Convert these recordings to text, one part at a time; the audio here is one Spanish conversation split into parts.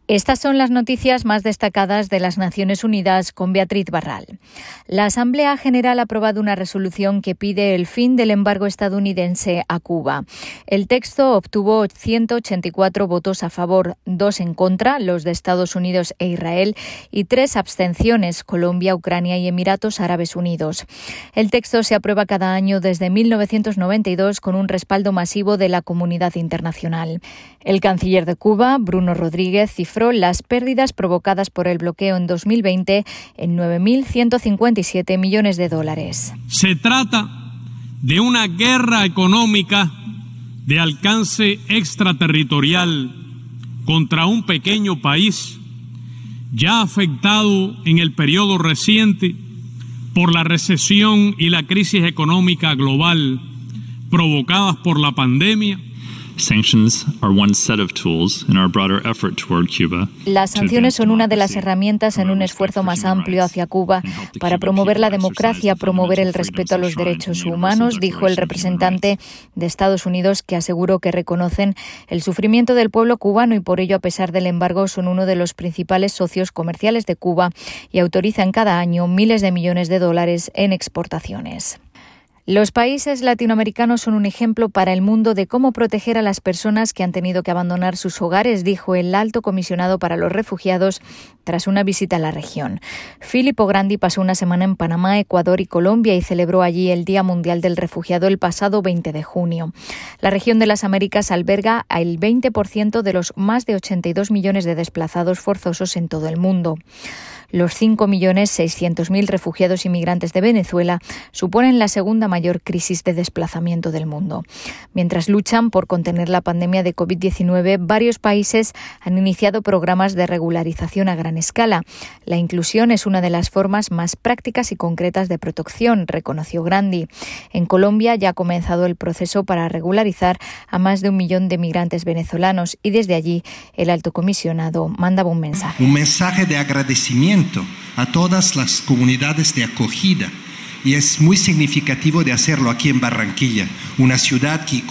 Estas son las noticias más destacadas de las Naciones Unidas con Beatriz Barral. La Asamblea General ha aprobado una resolución que pide el fin del embargo estadounidense a Cuba. El texto obtuvo 184 votos a favor, 2 en contra, los de Estados Unidos e Israel, y 3 abstenciones, Colombia, Ucrania y Emiratos Árabes Unidos. El texto se aprueba cada año desde 1992 con un respaldo masivo de la comunidad internacional. El canciller de Cuba, Bruno Rodríguez, cifró las pérdidas provocadas por el bloqueo en 2020 en $9.157 millones. Se trata de una guerra económica de alcance extraterritorial contra un pequeño país ya afectado en el periodo reciente por la recesión y la crisis económica global provocadas por la pandemia. Las sanciones son una de las herramientas en un esfuerzo más amplio hacia Cuba para promover la democracia, promover el respeto a los derechos humanos, dijo el representante de Estados Unidos, que aseguró que reconocen el sufrimiento del pueblo cubano y por ello, a pesar del embargo, son uno de los principales socios comerciales de Cuba y autorizan cada año miles de millones de dólares en exportaciones. Los países latinoamericanos son un ejemplo para el mundo de cómo proteger a las personas que han tenido que abandonar sus hogares, dijo el alto comisionado para los refugiados tras una visita a la región. Filippo Grandi pasó una semana en Panamá, Ecuador y Colombia y celebró allí el Día Mundial del Refugiado el pasado 20 de junio. La región de las Américas alberga el 20% de los más de 82 millones de desplazados forzosos en todo el mundo. Los 5.600.000 refugiados inmigrantes de Venezuela suponen la segunda mayor crisis de desplazamiento del mundo. Mientras luchan por contener la pandemia de COVID-19, varios países han iniciado programas de regularización a gran escala. La inclusión es una de las formas más prácticas y concretas de protección, reconoció Grandi. En Colombia ya ha comenzado el proceso para regularizar a más de 1 millón de migrantes venezolanos y desde allí el alto comisionado mandaba un mensaje. Un mensaje de agradecimiento a todas las comunidades de acogida, y es muy significativo de hacerlo aquí en Barranquilla, una ciudad que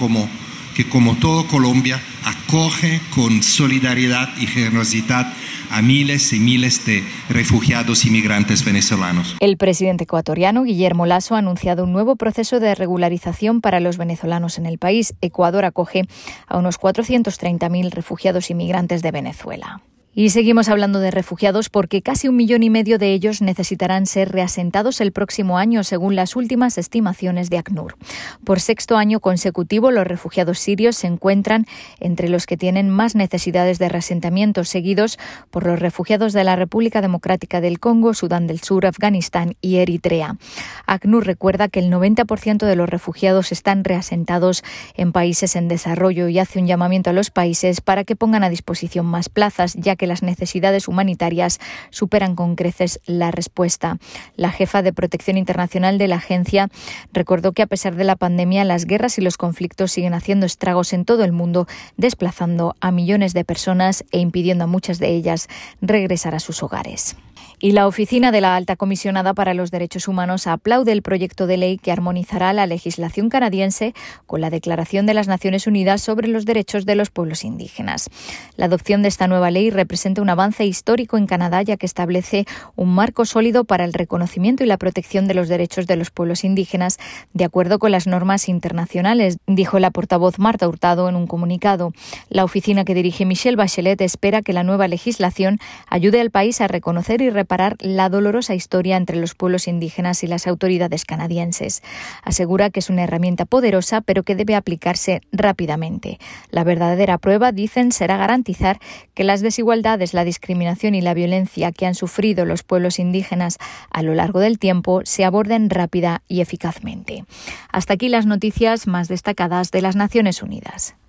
como todo Colombia acoge con solidaridad y generosidad a miles y miles de refugiados y migrantes venezolanos. El presidente ecuatoriano Guillermo Lasso ha anunciado un nuevo proceso de regularización para los venezolanos en el país. Ecuador acoge a unos 430.000 refugiados y migrantes de Venezuela. Y seguimos hablando de refugiados porque casi 1,5 millones de ellos necesitarán ser reasentados el próximo año, según las últimas estimaciones de ACNUR. Por 6º año consecutivo, los refugiados sirios se encuentran entre los que tienen más necesidades de reasentamiento, seguidos por los refugiados de la República Democrática del Congo, Sudán del Sur, Afganistán y Eritrea. ACNUR recuerda que el 90% de los refugiados están reasentados en países en desarrollo y hace un llamamiento a los países para que pongan a disposición más plazas, ya que las necesidades humanitarias superan con creces la respuesta. La jefa de Protección Internacional de la agencia recordó que a pesar de la pandemia, las guerras y los conflictos siguen haciendo estragos en todo el mundo, desplazando a millones de personas e impidiendo a muchas de ellas regresar a sus hogares. Y la Oficina de la Alta Comisionada para los Derechos Humanos aplaude el proyecto de ley que armonizará la legislación canadiense con la Declaración de las Naciones Unidas sobre los Derechos de los Pueblos Indígenas. La adopción de esta nueva ley representa un avance histórico en Canadá, ya que establece un marco sólido para el reconocimiento y la protección de los derechos de los pueblos indígenas, de acuerdo con las normas internacionales, dijo la portavoz Marta Hurtado en un comunicado. La oficina que dirige Michelle Bachelet espera que la nueva legislación ayude al país a reconocer y reparar la dolorosa historia entre los pueblos indígenas y las autoridades canadienses. Asegura que es una herramienta poderosa, pero que debe aplicarse rápidamente. La verdadera prueba, dicen, será garantizar que las desigualdades, la discriminación y la violencia que han sufrido los pueblos indígenas a lo largo del tiempo se aborden rápida y eficazmente. Hasta aquí las noticias más destacadas de las Naciones Unidas.